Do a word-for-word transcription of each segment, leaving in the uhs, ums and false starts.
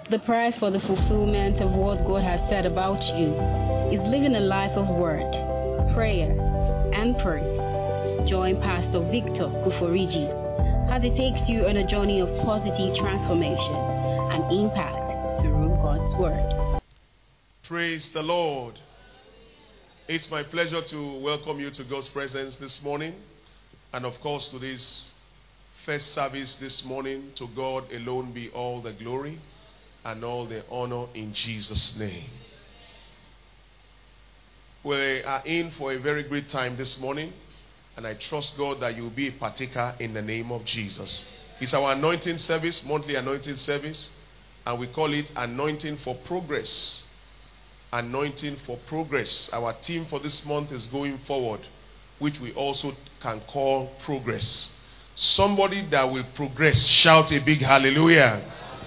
The price for the fulfillment of what God has said about you is living a life of word, prayer, and praise. Join Pastor Victor Kuforiji as he takes you on a journey of positive transformation and impact through God's word. Praise the Lord. It's my pleasure to welcome you to God's presence this morning, and of course to this first service this morning. To God alone be all the glory and all the honor in Jesus' name. We are in for a very great time this morning, and I trust God that you will be a partaker in the name of Jesus. It's our anointing service, monthly anointing service, and we call it Anointing for Progress. Anointing for Progress. Our theme for this month is Going Forward, which we also can call Progress. Somebody that will progress, shout a big hallelujah.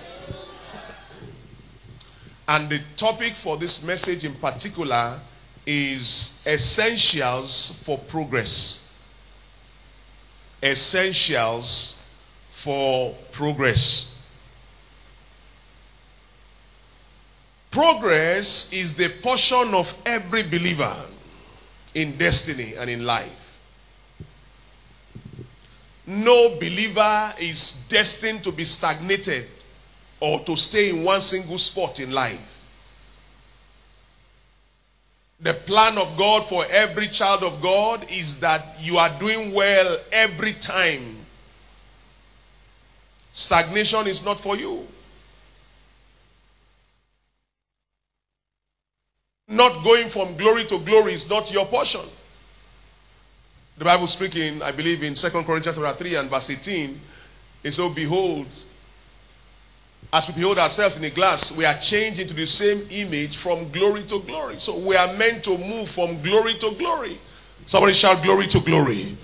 And the topic for this message in particular is Essentials for Progress. Essentials for Progress. Progress is the portion of every believer in destiny and in life. No believer is destined to be stagnated or to stay in one single spot in life. The plan of God for every child of God is that you are doing well every time. Stagnation is not for you. Not going from glory to glory is not your portion. The Bible speaking, I believe in Second Corinthians chapter three and verse eighteen, it says, behold, as we behold ourselves in a glass, we are changed into the same image from glory to glory. So we are meant to move from glory to glory. Somebody shout glory to glory.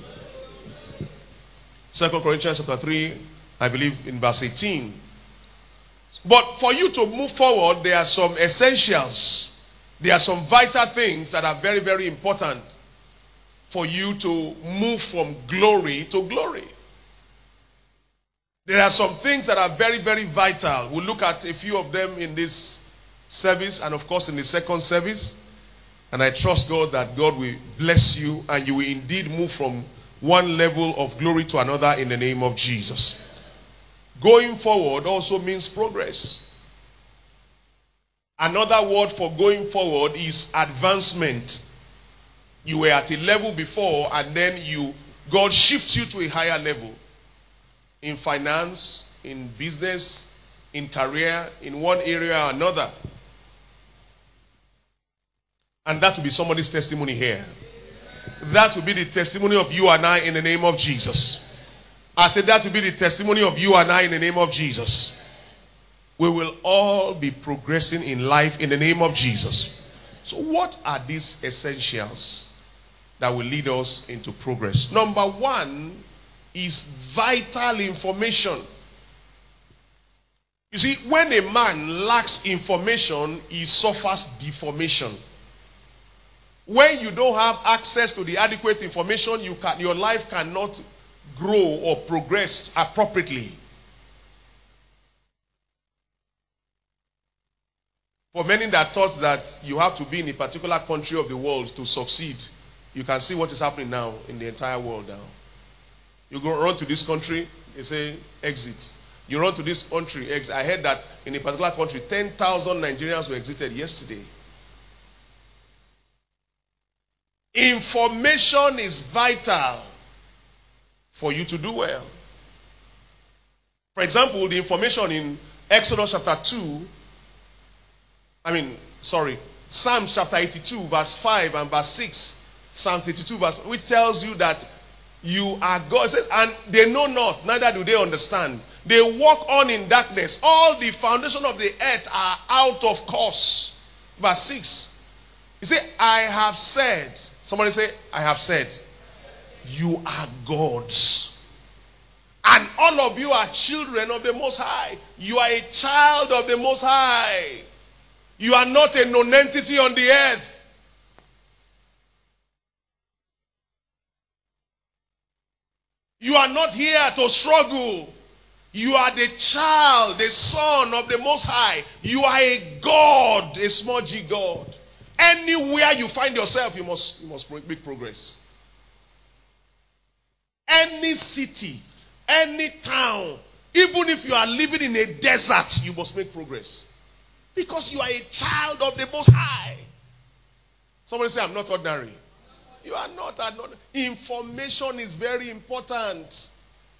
Second Corinthians chapter three, I believe in verse eighteen. But for you to move forward, there are some essentials. There are some vital things that are very, very important for you to move from glory to glory. There are some things that are very, very vital. We'll look at a few of them in this service and of course in the second service. And I trust God that God will bless you and you will indeed move from one level of glory to another in the name of Jesus. Going forward also means progress. Another word for going forward is advancement. You were at a level before and then you God shifts you to a higher level. In finance, in business, in career, in one area or another. And that will be somebody's testimony here. That will be the testimony of you and I in the name of Jesus. I said that will be the testimony of you and I in the name of Jesus. We will all be progressing in life in the name of Jesus. So what are these essentials that will lead us into progress? Number one is vital information. You see, when a man lacks information, he suffers deformation. When you don't have access to the adequate information, you can, your life cannot grow or progress appropriately. For many that thought that you have to be in a particular country of the world to succeed, you can see what is happening now in the entire world now. You go run to this country, they say exit. You run to this country, exit. I heard that in a particular country, ten thousand Nigerians were exited yesterday. Information is vital for you to do well. For example, the information in Exodus chapter two, I mean, sorry, Psalms chapter eighty-two, verse five and verse six, Psalms eighty-two, verse, which tells you that you are God, and they know not, neither do they understand. They walk on in darkness. All the foundation of the earth are out of course. Verse six. He said, I have said. Somebody say, I have said. You are gods. And all of you are children of the Most High. You are a child of the Most High. You are not a non-entity on the earth. You are not here to struggle. You are the child, the son of the Most High. You are a God, a small g God. Anywhere you find yourself, you must, you must make progress. Any city, any town, even if you are living in a desert, you must make progress. Because you are a child of the Most High. Somebody say, I'm not ordinary. You are not ordinary. Information is very important.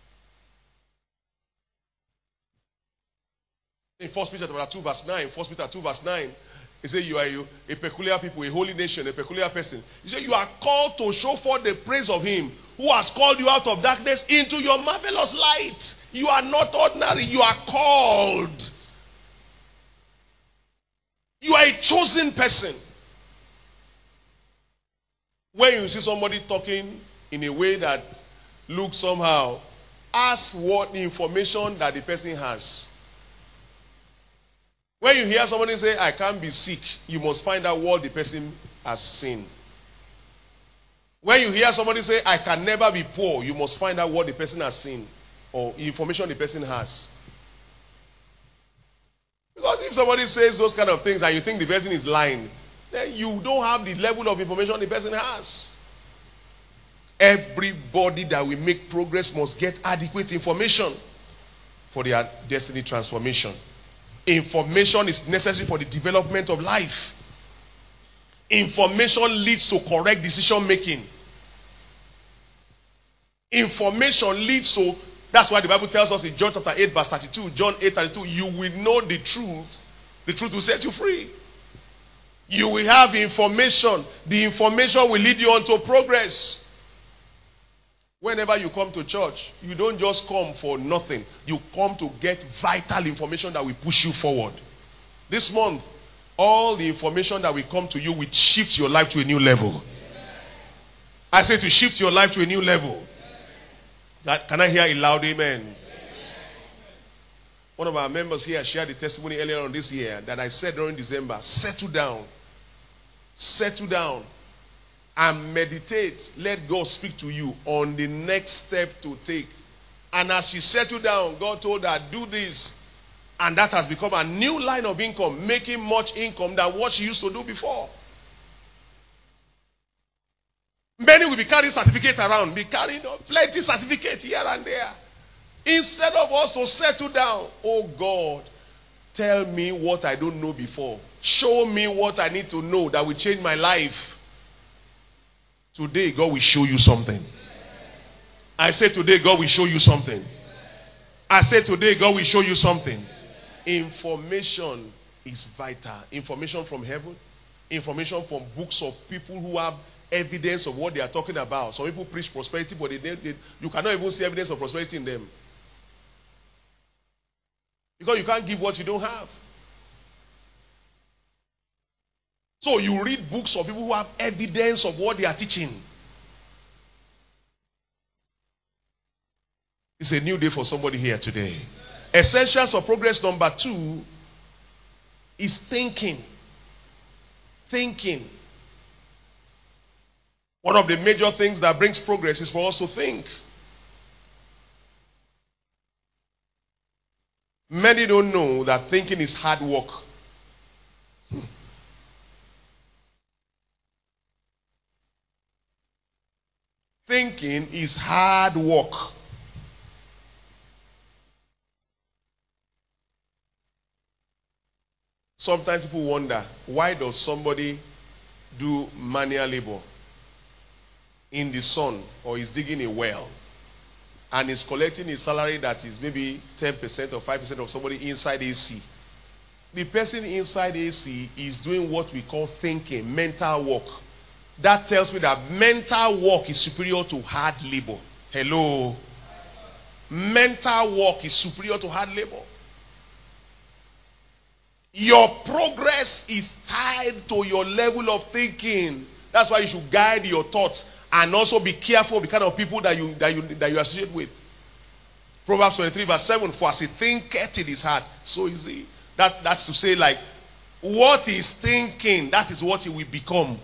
In First Peter two verse nine, First Peter two verse nine, he said you are a peculiar people, a holy nation, a peculiar person. He said you are called to show forth the praise of him who has called you out of darkness into your marvelous light. You are not ordinary. You are called. You are a chosen person. When you see somebody talking in a way that looks somehow, ask what information that the person has. When you hear somebody say, I can't be sick, you must find out what the person has seen. When you hear somebody say, I can never be poor, you must find out what the person has seen or information the person has. Because if somebody says those kind of things and you think the person is lying, then you don't have the level of information the person has. Everybody that will make progress must get adequate information for their destiny transformation. Information is necessary for the development of life. Information leads to correct decision making. Information leads to, that's why the Bible tells us in John chapter eight verse thirty-two, John eight thirty-two, you will know the truth. The truth will set you free. You will have information. The information will lead you on to progress. Whenever you come to church, you don't just come for nothing. You come to get vital information that will push you forward. This month, all the information that will come to you will shift your life to a new level. I say to shift your life to a new level. That, can I hear a loud amen? One of our members here shared the testimony earlier on this year that I said during December, settle down. Settle down. And meditate. Let God speak to you on the next step to take. And as she settled down, God told her, do this. And that has become a new line of income, making much income than what she used to do before. Many will be carrying certificates around, be carrying plenty certificates here and there. Instead of us to settle down, oh God, tell me what I don't know before. Show me what I need to know that will change my life. Today, God will show you something. I say today, God will show you something. I say today, God will show you something. Information is vital. Information from heaven. Information from books of people who have evidence of what they are talking about. Some people preach prosperity, but they, they, you cannot even see evidence of prosperity in them. Because you can't give what you don't have. So you read books of people who have evidence of what they are teaching. It's a new day for somebody here today. Essentials of progress number two is thinking. Thinking. One of the major things that brings progress is for us to think. Many don't know that thinking is hard work. Thinking is hard work. Sometimes people wonder, why does somebody do manual labor in the sun or is digging a well and is collecting a salary that is maybe ten percent or five percent of somebody inside A C? The person inside A C is doing what we call thinking, mental work. That tells me that mental work is superior to hard labor. Hello? Mental work is superior to hard labor. Your progress is tied to your level of thinking. That's why you should guide your thoughts and also be careful of the kind of people that you that you that you associate with. Proverbs twenty-three verse seven, for as he thinketh in his heart, so is he. That, that's to say, like, what he's thinking, that is what he will become.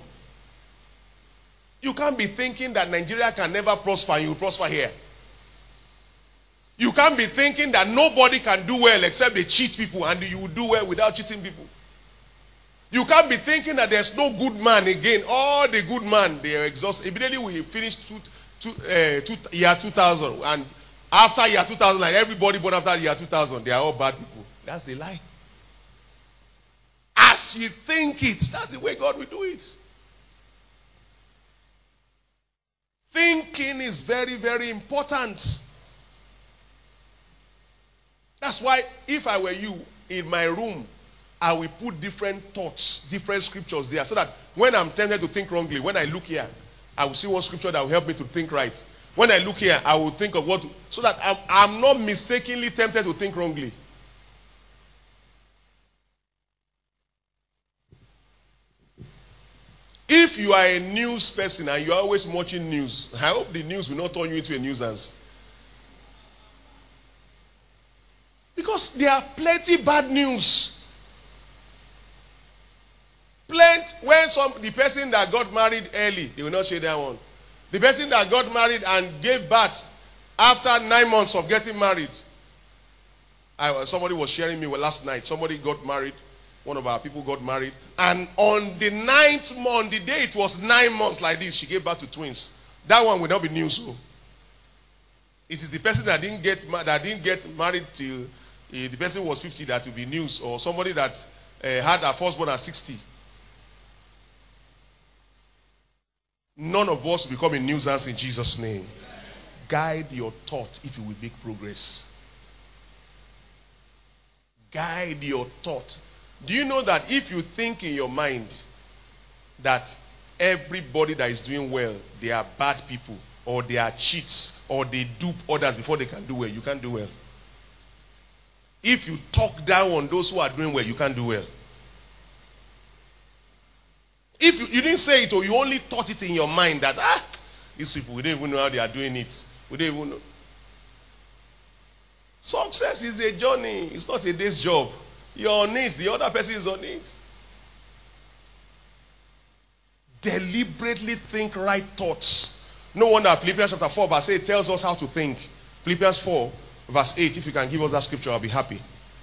You can't be thinking that Nigeria can never prosper and you will prosper here. You can't be thinking that nobody can do well except they cheat people and you will do well without cheating people. You can't be thinking that there's no good man again. All the good man, they are exhausted. Immediately we finish two, two, uh, two, year two thousand. And after year two thousand, like everybody born after year two thousand, they are all bad people. That's a lie. As you think it, that's the way God will do it. Thinking is very, very important. That's why if I were you, in my room, I will put different thoughts, different scriptures there, so that when I'm tempted to think wrongly, when I look here, I will see one scripture that will help me to think right. When I look here, I will think of what, to, so that I'm, I'm not mistakenly tempted to think wrongly. If you are a news person and you are always watching news, I hope the news will not turn you into a nuisance. Because there are plenty bad news. Plenty. When some the person that got married early, they will not share that one. The person that got married and gave birth after nine months of getting married. I, somebody was sharing me well, last night. Somebody got married. One of our people got married. And on the ninth month, the day it was nine months like this, she gave birth to twins. That one will not be news. So. It is the person that didn't get that didn't get married till uh, the person was fifty that will be news. Or somebody that uh, had a firstborn at sixty. None of us will become a nuisance in Jesus' name. Guide your thought if you will make progress. Guide your thought. Do you know that if you think in your mind that everybody that is doing well, they are bad people, or they are cheats, or they dupe others before they can do well, you can't do well. If you talk down on those who are doing well, you can't do well. If you, you didn't say it, or you only thought it in your mind that, ah, these people, we don't even know how they are doing it. We don't even know. Success is a journey. It's not a day's job. You're on it. The other person is on it. Deliberately think right thoughts. No wonder Philippians chapter four verse eight tells us how to think. Philippians four verse eight. If you can give us that scripture, I'll be happy.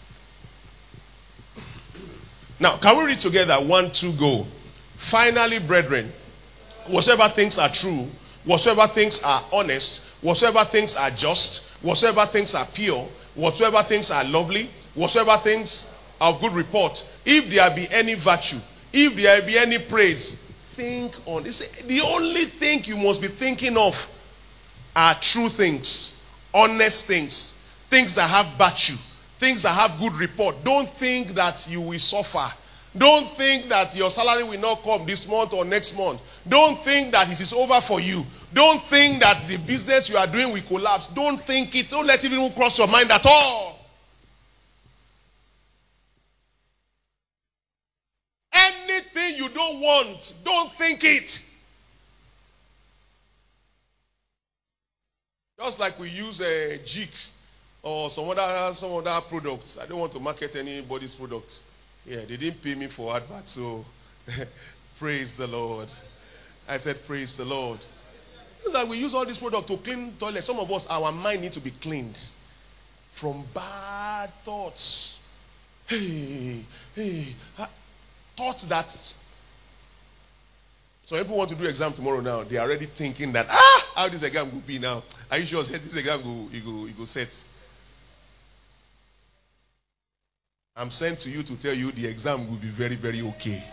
Now, can we read together? One, two, go. Finally, brethren, whatsoever things are true, whatsoever things are honest, whatsoever things are just, whatsoever things are pure, whatsoever things are lovely, whatsoever things are of good report, if there be any virtue, if there be any praise, think on this. The only thing you must be thinking of are true things, honest things, things that have virtue, things that have good report. Don't think that you will suffer. Don't think that your salary will not come this month or next month. Don't think that it is over for you. Don't think that the business you are doing will collapse. Don't think it. Don't let it even cross your mind at all. Anything you don't want, don't think it. Just like we use a Jik or some other some other products. I don't want to market anybody's product. Yeah, they didn't pay me for advert, so praise the Lord. I said praise the Lord. It's like we use all this product to clean toilets. Some of us, our mind needs to be cleaned from bad thoughts. Hey, hey, thoughts that. So people want to do exam tomorrow now. They are already thinking that, ah, how this exam will be now. Are you sure this exam will you go you go set? I'm sent to you to tell you the exam will be very, very okay.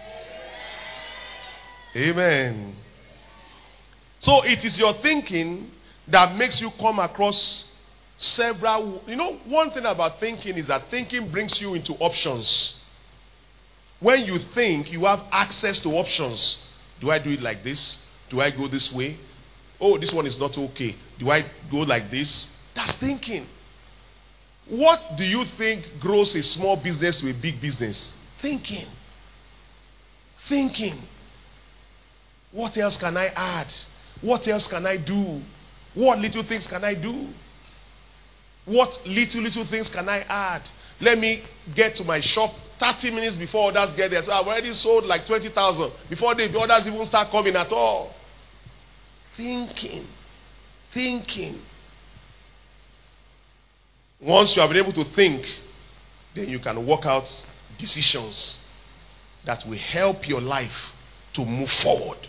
Amen. So it is your thinking that makes you come across several. You know, one thing about thinking is that thinking brings you into options. When you think, you have access to options. Do I do it like this? Do I go this way? Oh, this one is not okay. Do I go like this? That's thinking. What do you think grows a small business to a big business? Thinking. Thinking. What else can I add? What else can I do? What little things can I do? What little, little things can I add? Let me get to my shop thirty minutes before others get there. So I've already sold like twenty thousand before the others even start coming at all. Thinking. Thinking. Once you have been able to think, then you can work out decisions that will help your life to move forward.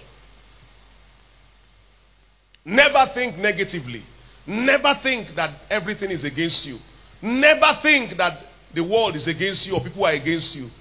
Never think negatively. Never think that everything is against you. Never think that the world is against you or people are against you.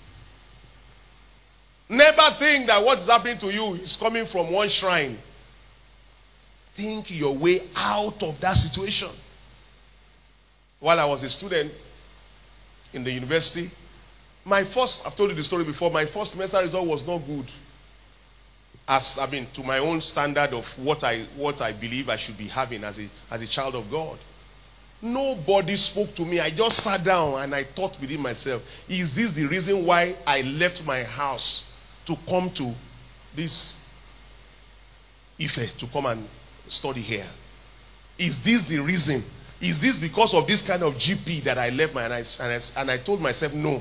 Never think that what is happening to you is coming from one shrine. Think your way out of that situation. While I was a student in the university, my first, I've told you the story before, my first semester result was not good. As, I mean, to my own standard of what I what I believe I should be having as a as a child of God. Nobody spoke to me. I just sat down and I thought within myself, is this the reason why I left my house to come to this Ife, to come and study here? Is this the reason? Is this because of this kind of G P that I left my and I, and I, and I told myself no.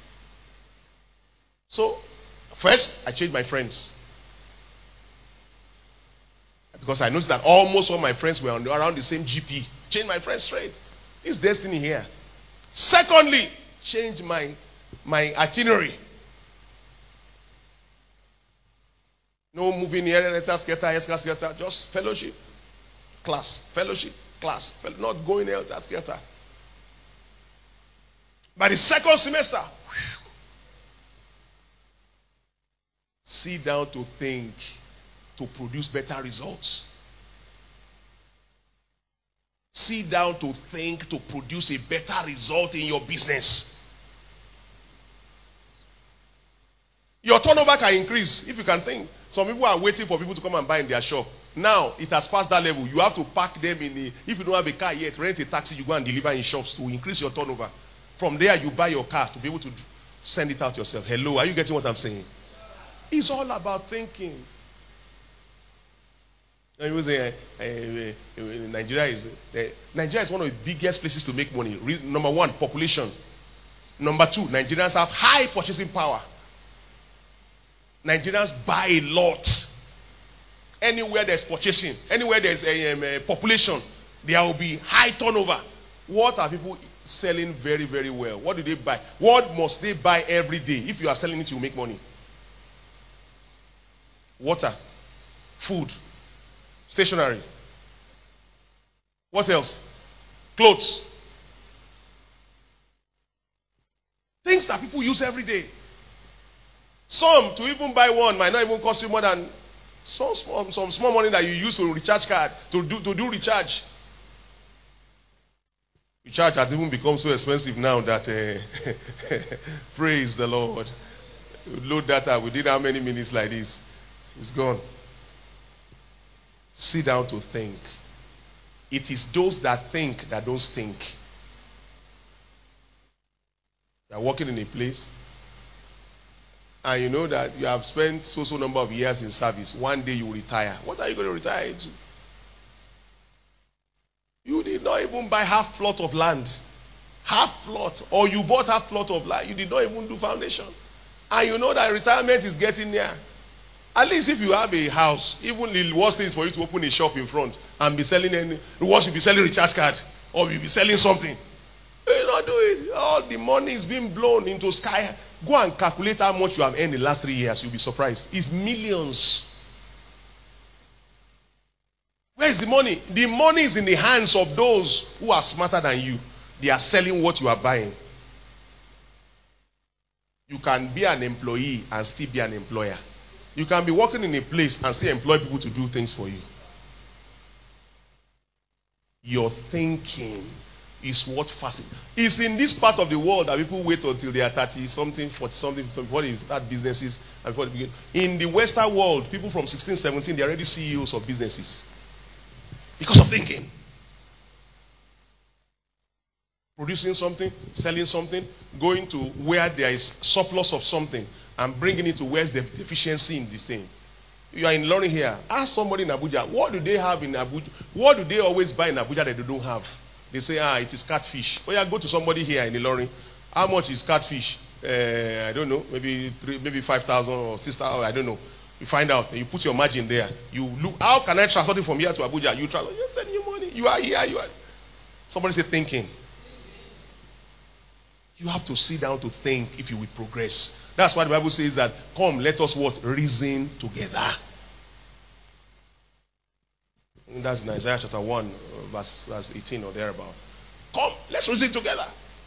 So, first, I changed my friends. Because I noticed that almost all my friends were on, around the same G P. Change my friends straight. It's destiny here. Secondly, change my, my itinerary. No moving here, let's ask, just fellowship, class, fellowship, class, not going there, that's theater. By the second semester, whew, sit down to think, to produce better results. Sit down to think, to produce a better result in your business. Your turnover can increase if you can think. Some people are waiting for people to come and buy in their shop. Now, it has passed that level. You have to park them in a, if you don't have a car yet, rent a taxi, you go and deliver in shops to increase your turnover. From there, you buy your car to be able to send it out yourself. Hello, are you getting what I'm saying? It's all about thinking. You say, uh, uh, uh, Nigeria is uh, Nigeria is one of the biggest places to make money. Re- number one, population. Number two, Nigerians have high purchasing power. Nigerians buy a lot. Anywhere there's purchasing, anywhere there's a, um, a population, there will be high turnover. What are people selling very, very well? What do they buy? What must they buy every day? If you are selling it, you make money. Water, food, stationery. What else? Clothes. Things that people use every day. Some, to even buy one, might not even cost you more than some small, some small money that you use to recharge card, to do, to do recharge. Recharge has even become so expensive now that, uh, praise the Lord. Load data within how many minutes like this? It's gone. Sit down to think. It is those that think that don't think. You are working in a place, and you know that you have spent so so number of years in service. One day you will retire. What are you going to retire into? You did not even buy half plot of land. Half plot. Or you bought half plot of land. You did not even do foundation. And you know that retirement is getting near. At least if you have a house, even the worst thing is for you to open a shop in front and be selling any, what should be selling recharge card, or you'll be selling something. You will not do it. All the money is being blown into sky. Go and calculate how much you have earned in the last three years. You'll be surprised. It's millions. Where is the money? The money is in the hands of those who are smarter than you. They are selling what you are buying. You can be an employee and still be an employer. You can be working in a place and still employ people to do things for you. Your thinking is what fascinates. It's in this part of the world that people wait until they are thirty something, forty something, before they start businesses and before they begin. In the Western world, people from sixteen, seventeen, they're already C E Os of businesses. Because of thinking. Producing something, selling something, going to where there is surplus of something and bringing it to where there's the deficiency in this thing. You are in learning here. Ask somebody in Abuja, what do they have in Abuja? What do they always buy in Abuja that they don't have? They say, ah, it is catfish. Oh yeah, go to somebody here in Ilorin. How much is catfish? Uh, I don't know. Maybe three, maybe five thousand or six thousand. I don't know. You find out. You put your margin there. You look. How can I transfer it from here to Abuja? You transfer. You send you money. You are here. You are. Somebody say thinking. You have to sit down to think if you will progress. That's why the Bible says that, come, let us what? Reason together. And that's in Isaiah chapter one, verse, verse eighteen or thereabout. Come, let's reason together.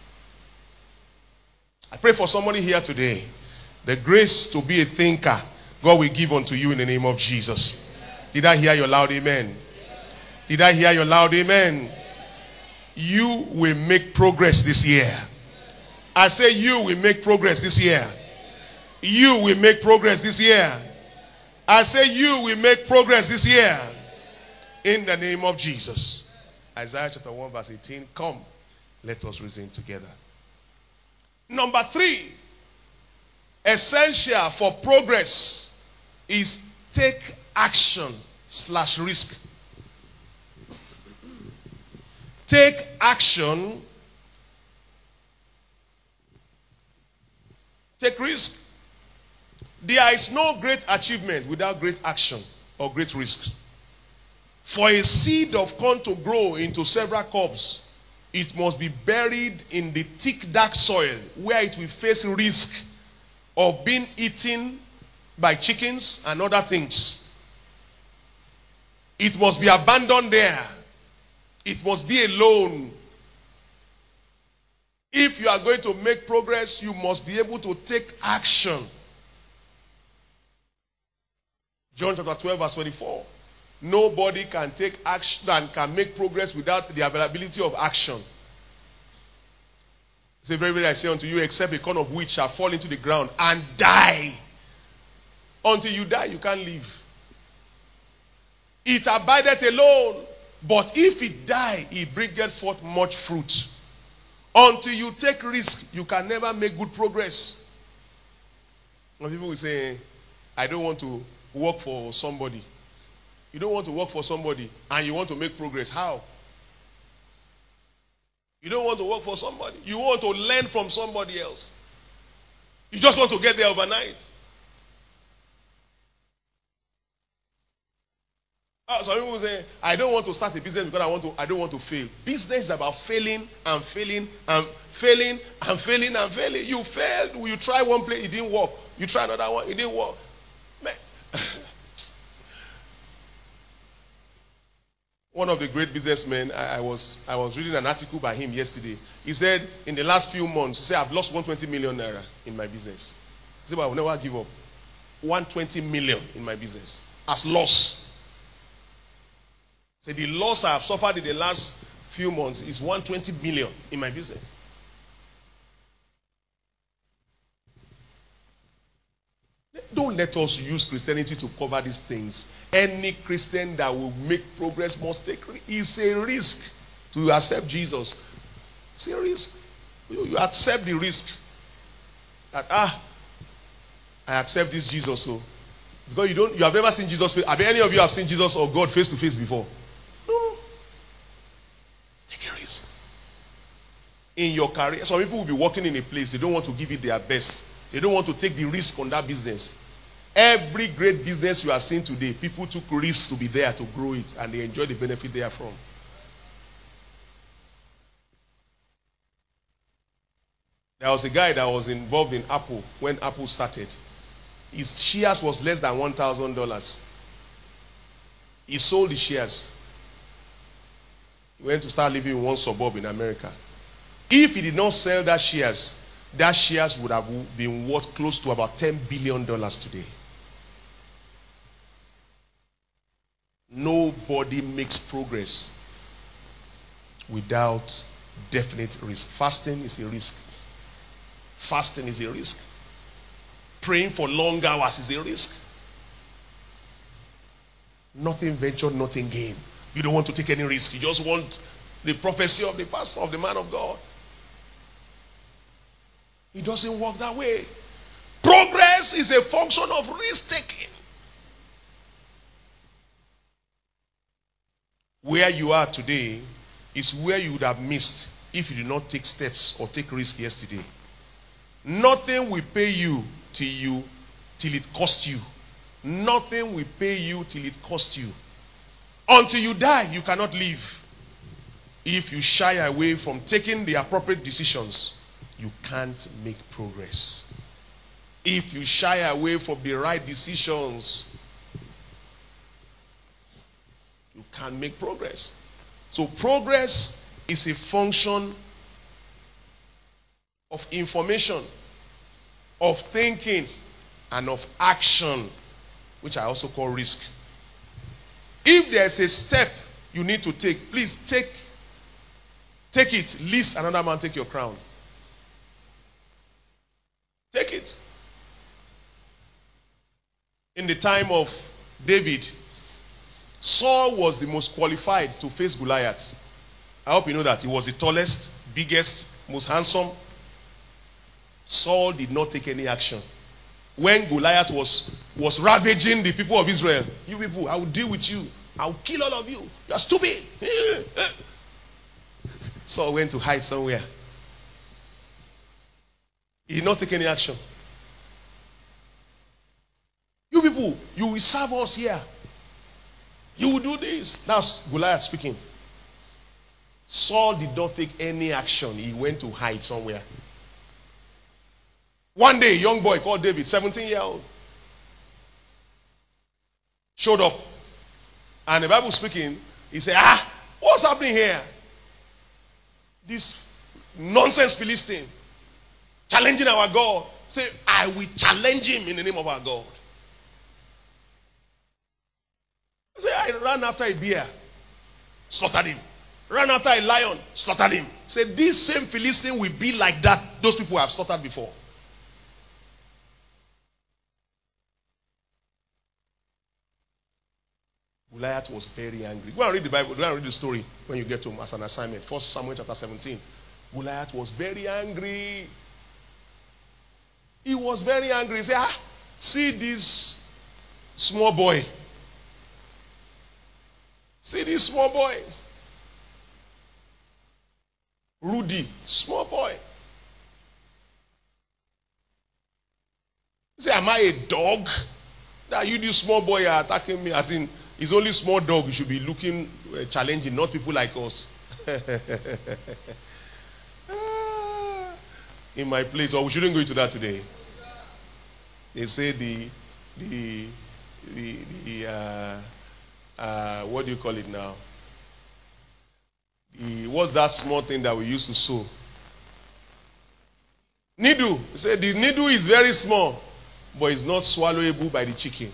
I pray for somebody here today. The grace to be a thinker, God will give unto you in the name of Jesus. Did I hear your loud amen? Did I hear your loud amen? You will make progress this year. I say you will make progress this year. You will make progress this year. I say you will make progress this year. In the name of Jesus. Isaiah chapter one verse eighteen. Come, let us reason together. Number three, essential for progress is take action slash risk. Take action. Take risk. There is no great achievement without great action or great risk. For a seed of corn to grow into several cobs, it must be buried in the thick dark soil where it will face risk of being eaten by chickens and other things. It must be abandoned there. It must be alone. If you are going to make progress, you must be able to take action. John chapter twelve verse twenty-four. Nobody can take action and can make progress without the availability of action. Say, very, very, I say unto you, except a corn of wheat shall fall into the ground and die. Until you die, you can't live. It abideth alone, but if it die, it bringeth forth much fruit. Until you take risk, you can never make good progress. When people will say, I don't want to work for somebody. You don't want to work for somebody and you want to make progress. How? You don't want to work for somebody. You want to learn from somebody else. You just want to get there overnight. Uh, some people say, I don't want to start a business because I want to. I don't want to fail. Business is about failing and failing and failing and failing and failing. You failed. You try one place, it didn't work. You try another one, it didn't work. Man. One of the great businessmen, I, I was I was reading an article by him yesterday. He said, in the last few months, he said, I've lost one hundred twenty million naira in my business. He said, but I will never give up. one hundred twenty million in my business as loss. He said, the loss I have suffered in the last few months is one hundred twenty million in my business. Don't let us use Christianity to cover these things. Any Christian that will make progress must take risk. It's a risk to accept Jesus. It's a risk. You, you accept the risk. That, ah, I accept this Jesus. So, because you don't, you have never seen Jesus. Have any of you have seen Jesus or God face to face before? No. Take a risk. In your career, some people will be working in a place, they don't want to give it their best. They don't want to take the risk on that business. Every great business you are seeing today, people took risks to be there to grow it, and they enjoy the benefit therefrom. There was a guy that was involved in Apple when Apple started. His shares was less than one thousand dollars. He sold the shares. He went to start living in one suburb in America. If he did not sell that shares, that shares would have been worth close to about ten billion dollars today. Nobody makes progress without definite risk. Fasting is a risk. Fasting is a risk. Praying for long hours is a risk. Nothing ventured, nothing gained. You don't want to take any risk. You just want the prophecy of the pastor, of the man of God. It doesn't work that way. Progress is a function of risk taking. Where you are today is where you would have missed if you did not take steps or take risk yesterday. Nothing will pay you till you till it costs you. Nothing will pay you till it costs you. Until you die, you cannot live. If you shy away from taking the appropriate decisions, you can't make progress. If you shy away from the right decisions, you can't make progress. So progress is a function of information, of thinking, and of action, which I also call risk. If there's a step you need to take, please take take it. Lest another man take your crown. Take it. In the time of David, Saul was the most qualified to face Goliath. I hope you know that. He was the tallest, biggest, most handsome. Saul did not take any action. When Goliath was, was ravaging the people of Israel, you people, I will deal with you. I will kill all of you. You are stupid. Saul went to hide somewhere. He did not take any action. You people, you will serve us here. You will do this. That's Goliath speaking. Saul did not take any action. He went to hide somewhere. One day, a young boy called David, seventeen year old, showed up. And the Bible speaking, he said, ah, what's happening here? This nonsense Philistine challenging our God. Say, I will challenge him in the name of our God. I say, I ran after a bear, slaughtered him. Ran after a lion, slaughtered him. Say, this same Philistine will be like that. Those people have slaughtered before. Goliath was very angry. Go and read the Bible. Go and read the story when you get home as an assignment. First Samuel chapter seventeen. Goliath was very angry. He was very angry. He said, ah, see this small boy. See this small boy. Rudy, small boy. He said, am I a dog? That you, this small boy, are attacking me? As in, it's only small dog you should be looking uh, challenging, not people like us. In my place, or we shouldn't go into that today. They say the the the, the uh, uh, what do you call it now? The, what's that small thing that we used to sew? Needle. They say the needle is very small, but it's not swallowable by the chicken.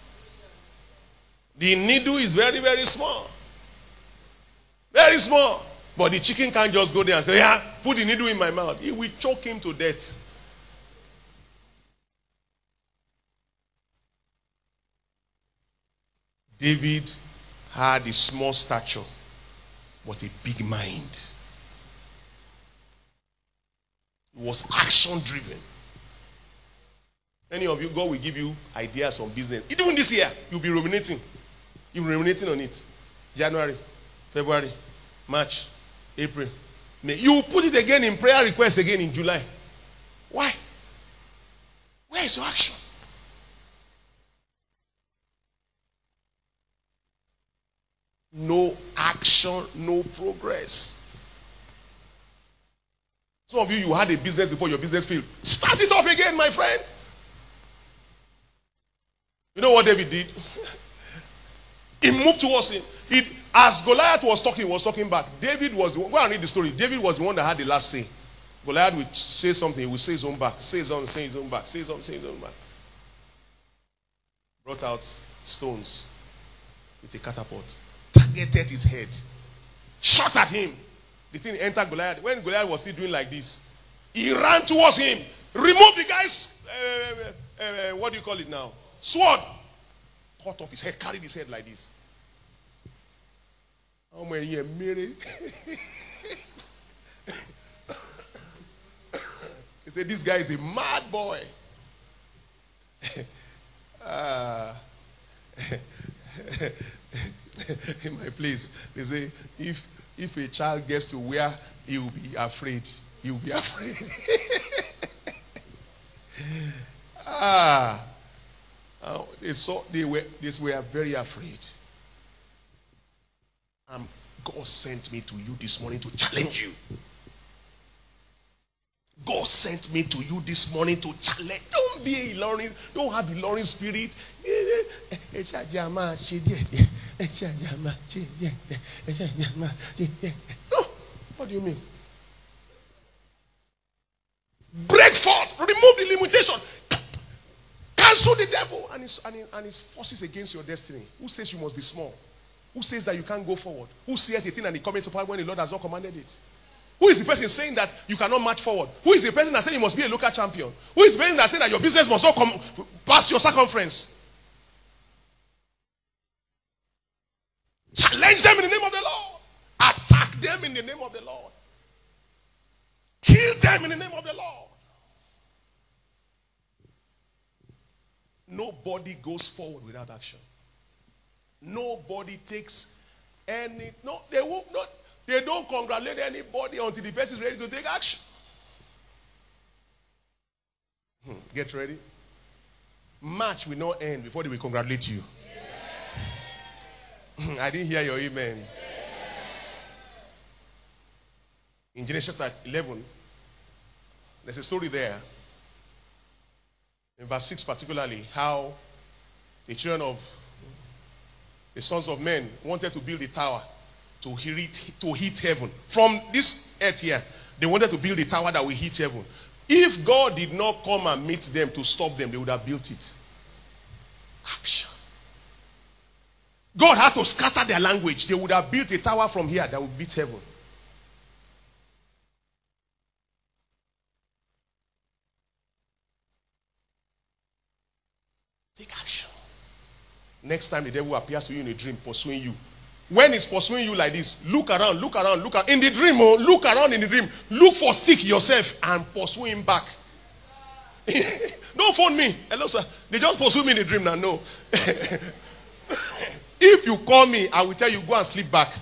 The needle is very, very small. Very small. But the chicken can't just go there and say, yeah, put the needle in my mouth. It will choke him to death. David had a small stature, but a big mind. He was action driven. Any of you, God will give you ideas on business. Even this year, you'll be ruminating. You'll be ruminating on it. January, February, March, April, May. You will put it again in prayer request again in July. Why? Where is your action? No action, no progress. Some of you, you had a business before your business failed. Start it up again, my friend. You know what David did? He moved towards him. It, as Goliath was talking, he was talking back. David was, go and read the story. David was the one that had the last say. Goliath would say something, he would say his own back. Say his own, say his own back. Say his own, say his own back. Brought out stones with a catapult. Targeted his head. Shot at him. The thing entered Goliath. When Goliath was still doing like this, he ran towards him. Removed the guy's, uh, uh, uh, what do you call it now? Sword. Cut off his head, carried his head like this. How many years married? He said, this guy is a mad boy. uh, in my place, they say, if if a child gets to where he will be afraid, he will be afraid. ah. Uh, they saw they were they were very afraid. And God sent me to you this morning to challenge you. God sent me to you this morning to challenge. Don't be a Ilorin. Don't have the Ilorin spirit. No. What do you mean? Break forth. Remove the limitation. Cancel the devil and his, and, his, and his forces against your destiny. Who says you must be small? Who says that you can't go forward? Who says a thing and it comes to power when the Lord has not commanded it? Who is the person saying that you cannot march forward? Who is the person that says you must be a local champion? Who is the person that says that your business must not come past your circumference? Challenge them in the name of the Lord. Attack them in the name of the Lord. Kill them in the name of the Lord. Nobody goes forward without action. Nobody takes any. No, they won't. Not. They don't congratulate anybody until the person is ready to take action. Hmm. Get ready. March will not end before they will congratulate you. Yeah. I didn't hear your amen. Yeah. In Genesis chapter eleven, there's a story there. In verse six particularly, how the children of the sons of men wanted to build a tower to hit, to hit heaven. From this earth here, they wanted to build a tower that will hit heaven. If God did not come and meet them to stop them, they would have built it. Action. God had to scatter their language. They would have built a tower from here that would beat heaven. Take action. Next time the devil appears to you in a dream, pursuing you. When he's pursuing you like this, look around, look around, look around. In the dream, oh, look around in the dream. Look for stick yourself and pursue him back. Don't phone me. Hello, sir. They just pursue me in the dream now. No. If you call me, I will tell you, go and sleep back.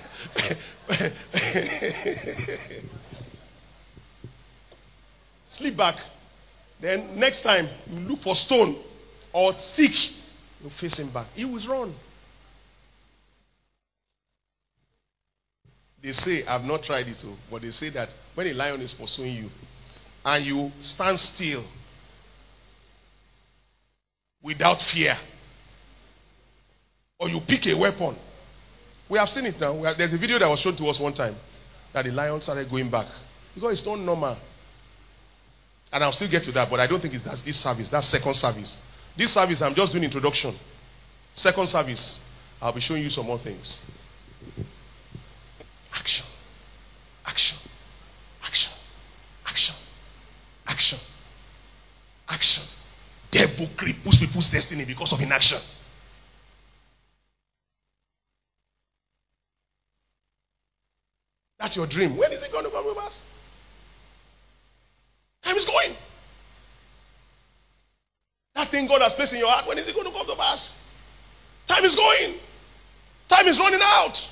Sleep back. Then next time, you look for stone or stick. You face him back. He will run. They say, I've not tried it, but they say that when a lion is pursuing you and you stand still without fear, or you pick a weapon, we have seen it now. Have, there's a video that was shown to us one time that the lion started going back because it's not normal. And I'll still get to that, but I don't think it's that, this service. That's second service. This service, I'm just doing introduction. Second service, I'll be showing you some more things. Action. Action. Action. Action. Action. Action. Devil cripples people's destiny because of inaction. That's your dream. When is it going to come with us? Time is going. That thing God has placed in your heart, when is it going to come to pass? Time is going. Time is running out.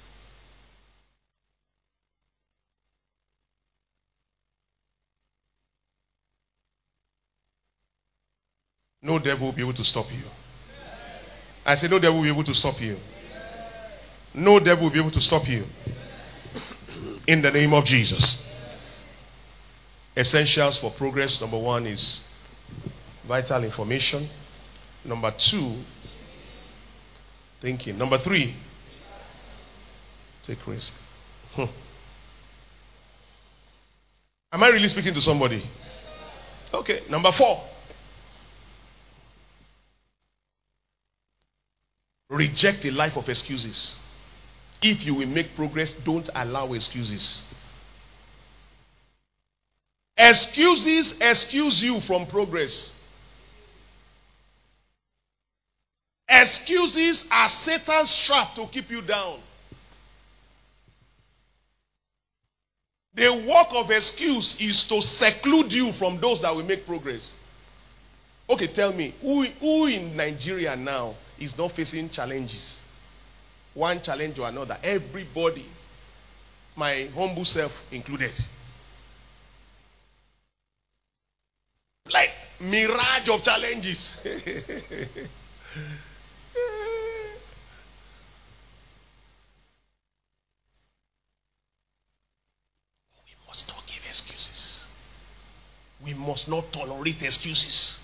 No devil will be able to stop you. I say no devil will be able to stop you. No devil will be able to stop you. In the name of Jesus. Essentials for progress. Number one is vital information. Number two, thinking. Number three, take risk. Hmm. Am I really speaking to somebody? Okay. Number four, reject a life of excuses. If you will make progress, don't allow excuses. Excuses excuse you from progress. Excuses are Satan's trap to keep you down. The work of excuse is to seclude you from those that will make progress. Okay, tell me, who, who in Nigeria now is not facing challenges? One challenge or another. Everybody, my humble self included. Like mirage of challenges. We must not give excuses. We must not tolerate excuses.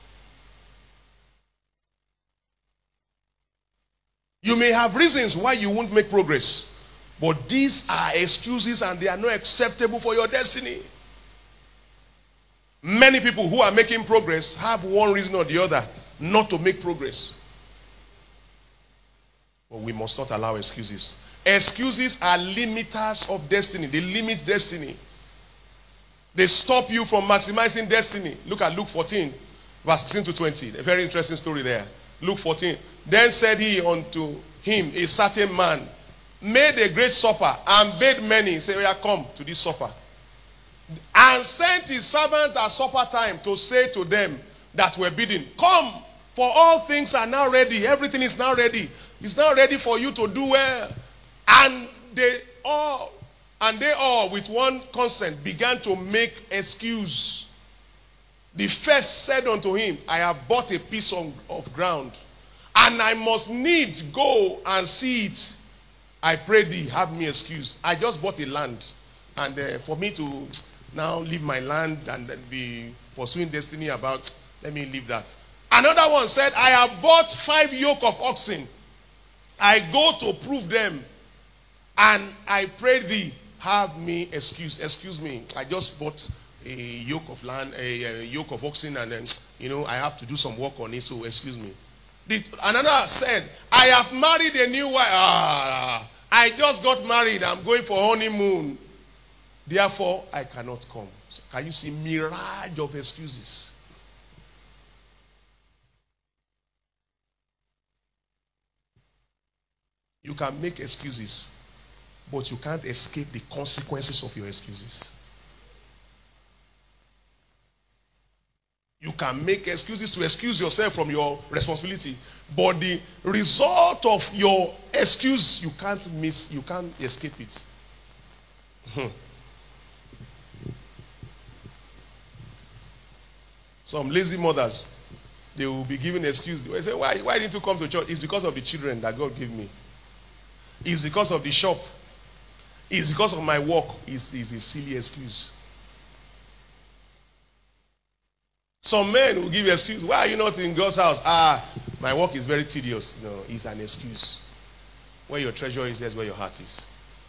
You may have reasons why you won't make progress, but these are excuses and they are not acceptable for your destiny. Many people who are making progress have one reason or the other not to make progress. But we must not allow excuses. Excuses are limiters of destiny. They limit destiny. They stop you from maximizing destiny. Look at Luke fourteen, verse sixteen to twenty. A very interesting story there. Luke fourteen. Then said he unto him, a certain man, made a great supper, and bade many, say, "Oh, come to this supper." And sent his servants at supper time to say to them that were bidden, "Come, for all things are now ready." Everything is now ready. It's now ready for you to do well. And they all, and they all with one consent began to make excuse. The first said unto him, "I have bought a piece of, of ground, and I must needs go and see it. I pray thee, have me excuse. I just bought a land, and uh, for me to now leave my land and uh, be pursuing destiny about, let me leave that." Another one said, "I have bought five yoke of oxen. I go to prove them, and I pray thee, have me excuse." Excuse me, I just bought a yoke of land, a, a yoke of oxen, and then, you know, I have to do some work on it, so excuse me. The, another said, "I have married a new wife. Ah, I just got married. I'm going for honeymoon. Therefore, I cannot come." So can you see mirage of excuses? You can make excuses, but you can't escape the consequences of your excuses. You can make excuses to excuse yourself from your responsibility, but the result of your excuse, you can't miss, you can't escape it. Hmm. Some lazy mothers, they will be giving excuse. They say, why, why didn't you come to church? It's because of the children that God gave me. It's because of the shop. It's because of my work. It's, it's a silly excuse. Some men will give excuse. Why are you not in God's house? Ah, my work is very tedious. No, it's an excuse. Where your treasure is, that's where your heart is.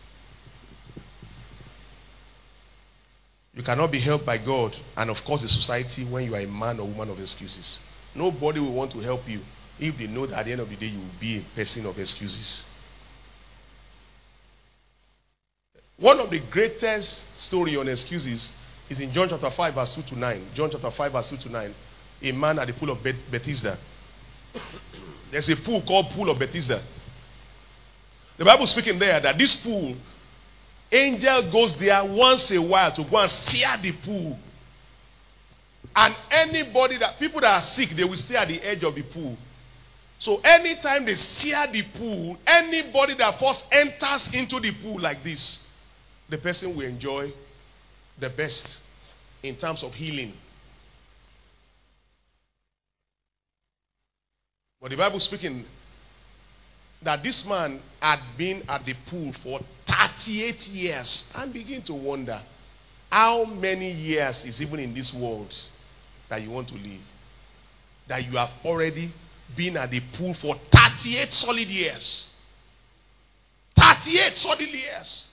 You cannot be helped by God and, of course, the society when you are a man or woman of excuses. Nobody will want to help you if they know that at the end of the day you will be a person of excuses. One of the greatest story on excuses is in John chapter five, verse two to nine. John chapter five, verse two to nine. A man at the pool of Beth- Bethesda. There's a pool called Pool of Bethesda. The Bible is speaking there that this pool, angel goes there once a while to go and steer the pool. And anybody that, people that are sick, they will stay at the edge of the pool. So anytime they steer the pool, anybody that first enters into the pool like this, the person will enjoy the best in terms of healing. But the Bible is speaking that this man had been at the pool for thirty-eight years and begin to wonder how many years is even in this world that you want to live. That you have already been at the pool for thirty-eight solid years. thirty-eight solid years.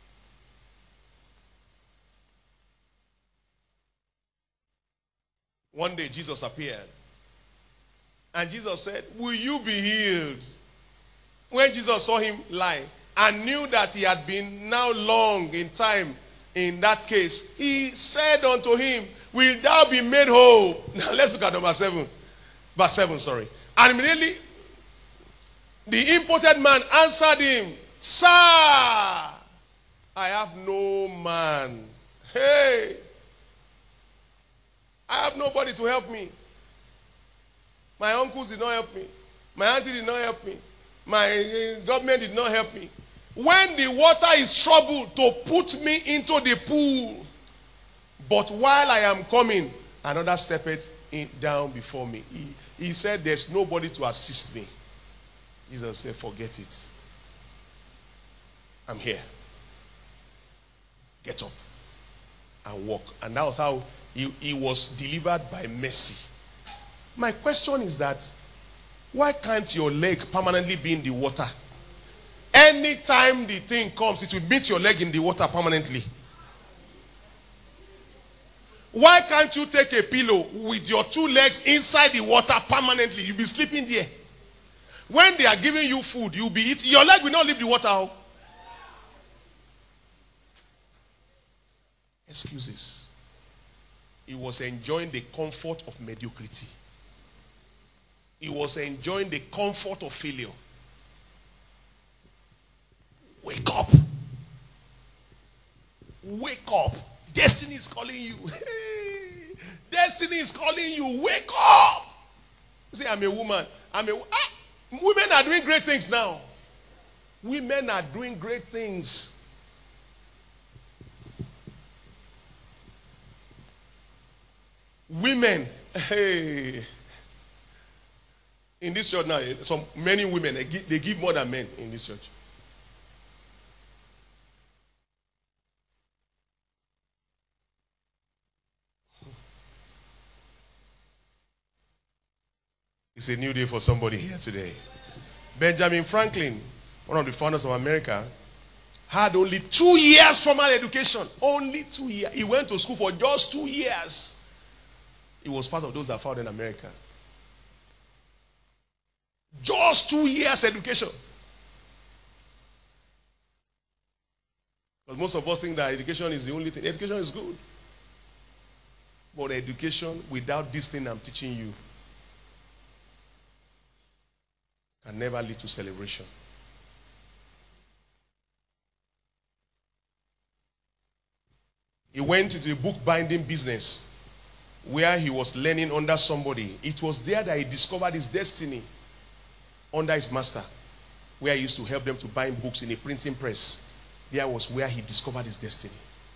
One day Jesus appeared. And Jesus said, "Will you be healed?" When Jesus saw him lie and knew that he had been now long in time in that case, he said unto him, "Will thou be made whole?" Now let's look at number seven. Verse seven, sorry. And immediately the impotent man answered him, "Sir, I have no man." Hey, I have nobody to help me. My uncles did not help me. My auntie did not help me. My uh, government did not help me. When the water is troubled to put me into the pool, but while I am coming, another stepped in down before me. He, he said, "There's nobody to assist me." Jesus said, "Forget it. I'm here. Get up and walk." And that was how He, he was delivered by mercy. My question is that, why can't your leg permanently be in the water? Anytime the thing comes, it will meet your leg in the water permanently. Why can't you take a pillow with your two legs inside the water permanently? You'll be sleeping there. When they are giving you food, you'll be eating. Your leg will not leave the water out. Excuses. He was enjoying the comfort of mediocrity. He was enjoying the comfort of failure. Wake up. Wake up. Destiny is calling you. Destiny is calling you. Wake up. You say, I'm a woman. I'm a ah, women are doing great things now. Women are doing great things. Women, hey, in this church now, some many women they give, they give more than men in this church. It's a new day for somebody here today. Benjamin Franklin, one of the founders of America, had only two years formal education. Only two years. He went to school for just two years. He was part of those that founded America. Just two years education. Because most of us think that education is the only thing. Education is good. But education without this thing I'm teaching you can never lead to celebration. He went into the book binding business where he was learning under somebody. It was there that he discovered his destiny under his master, where he used to help them to bind books in a printing press. There was where he discovered his destiny.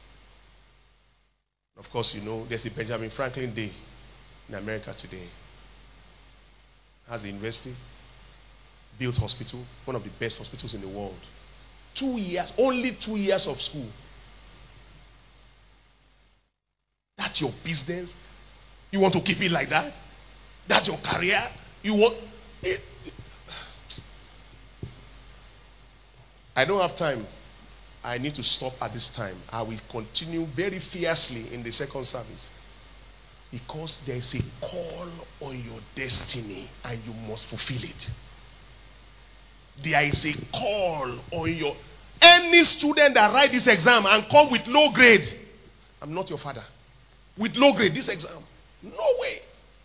Of course, you know, there's the Benjamin Franklin Day in America today. Has a university, built hospital, one of the best hospitals in the world. Two years, only two years of school. That's your business. You want to keep it like that? That's your career? You want it? I don't have time. I need to stop at this time. I will continue very fiercely in the second service. Because there is a call on your destiny and you must fulfill it. There is a call on your... Any student that write this exam and come with low grade, I'm not your father. With low grade, this exam. No way.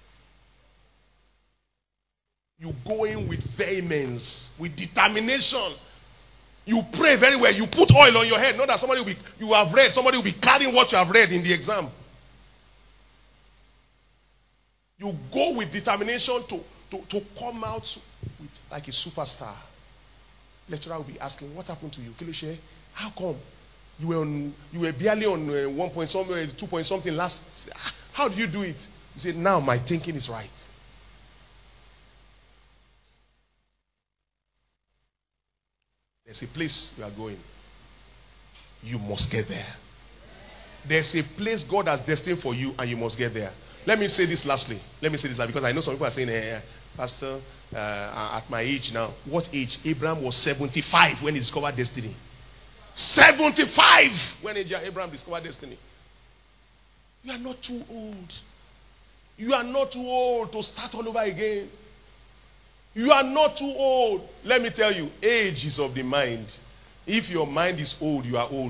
You go in with vehemence, with determination. You pray very well. You put oil on your head. Not that somebody will be, you have read, somebody will be carrying what you have read in the exam. You go with determination to, to, to come out with, like a superstar. Lecturer will be asking, what happened to you? Kilushe, how come? You were on, you were barely on uh, one point something, two point something last. How do you do it? You say, now my thinking is right. There's a place you are going. You must get there. There's a place God has destined for you and you must get there. Let me say this lastly. Let me say this because I know some people are saying, eh, Pastor, uh, at my age now. What age? Abraham was seventy-five when he discovered destiny. seventy-five when Abraham discovered destiny. You are not too old. You are not too old to start all over again. You are not too old. Let me tell you, age is of the mind. If your mind is old, you are old.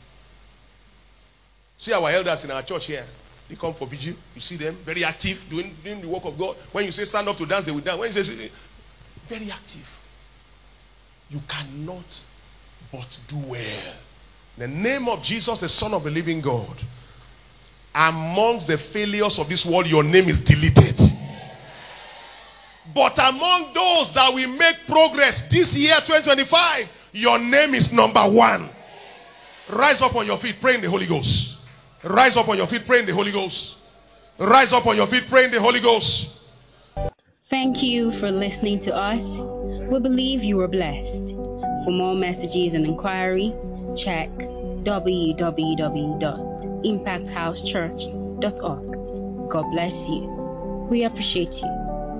See our elders in our church here. They come for vigil. You see them very active, doing, doing the work of God. When you say stand up to dance, they will dance. When you say very active. You cannot but do well. In the name of Jesus, the Son of the living God, amongst the failures of this world, your name is deleted. But among those that will make progress this year, twenty twenty-five, your name is number one. Rise up on your feet, pray in the Holy Ghost. Rise up on your feet, pray in the Holy Ghost. Rise up on your feet, pray in the Holy Ghost. Thank you for listening to us. We believe you were blessed. For more messages and inquiry, check w w w dot impact house church dot org. God bless you. We appreciate you.